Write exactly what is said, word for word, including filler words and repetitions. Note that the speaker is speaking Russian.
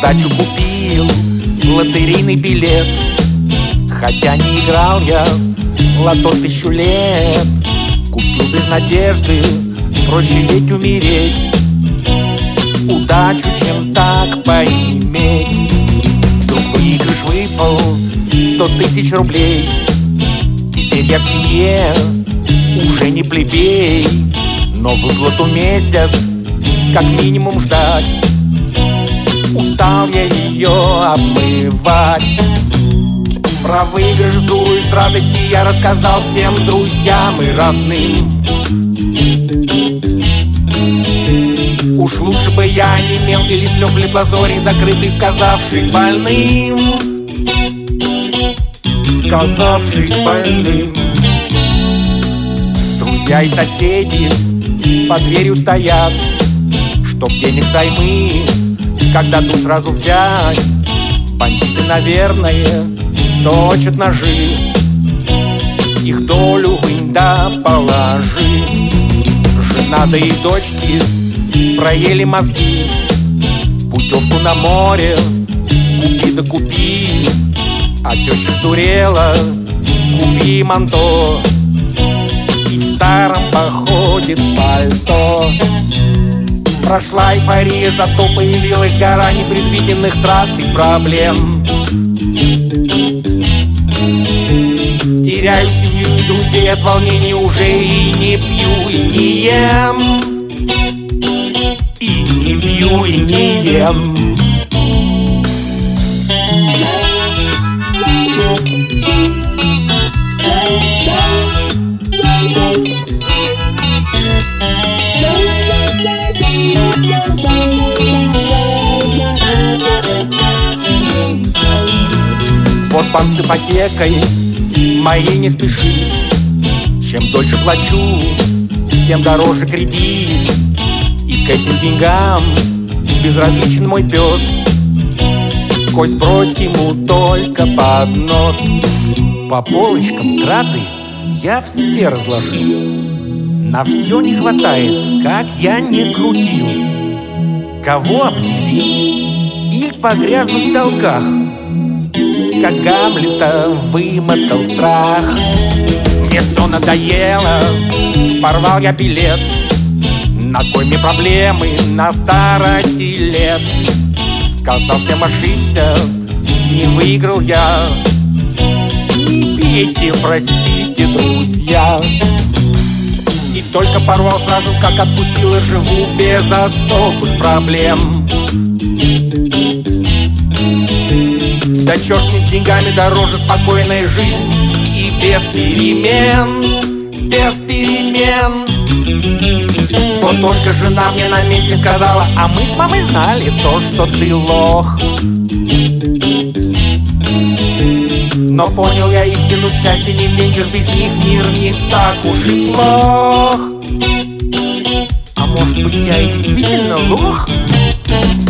удачу купил лотерейный билет, хотя не играл я в лото тысячу лет. Купил без надежды, проще ведь умереть. Удачу, чем так поиметь. Вдруг выигрыш выпал сто тысяч рублей. Теперь я в семье уже не плебей, но выплату месяц как минимум ждать. Устал я ее обмывать. Про выигрыш с дуру и с радости я рассказал всем друзьям и родным. Уж лучше бы я не имел или слег в леплозоре закрытый, сказавшись больным. Сказавшись больным. Друзья и соседи под дверью стоят, чтоб денег займы когда тут сразу взять. Бандиты, наверное, точат ножи, их долю вынь да положи. Жена да и дочки проели мозги. Путевку на море купи да купи, а теща сдурела, купи манто и в старом походит пальто. Прошла эйфория, зато появилась гора непредвиденных трат и проблем. Теряю семью и друзей от волнения уже, и не пью, и не ем. И не пью, и не ем. Вот банк с ипотекой моей не спешит. Чем дольше плачу, тем дороже кредит. И к этим деньгам безразличен мой пес. Кость брось ему только под нос. По полочкам траты я все разложил. На все не хватает, как я не крутил. Кого обделить и погрязнуть в долгах, как Гамлета вымотал страх. Мне все надоело, порвал я билет. На кой мне проблемы на старости лет? Сказал всем, ошибся, не выиграл я. Не пейте, простите, друзья. И только порвал сразу, как отпустил, и живу без особых проблем. Да черт с ним, с деньгами дороже спокойная жизнь. И без перемен, без перемен. Вот только жена мне на медне сказала: а мы с мамой знали то, что ты лох. Но понял я истину, счастье не в деньгах, без них мир не так уж и плох. А может быть, я и действительно лох?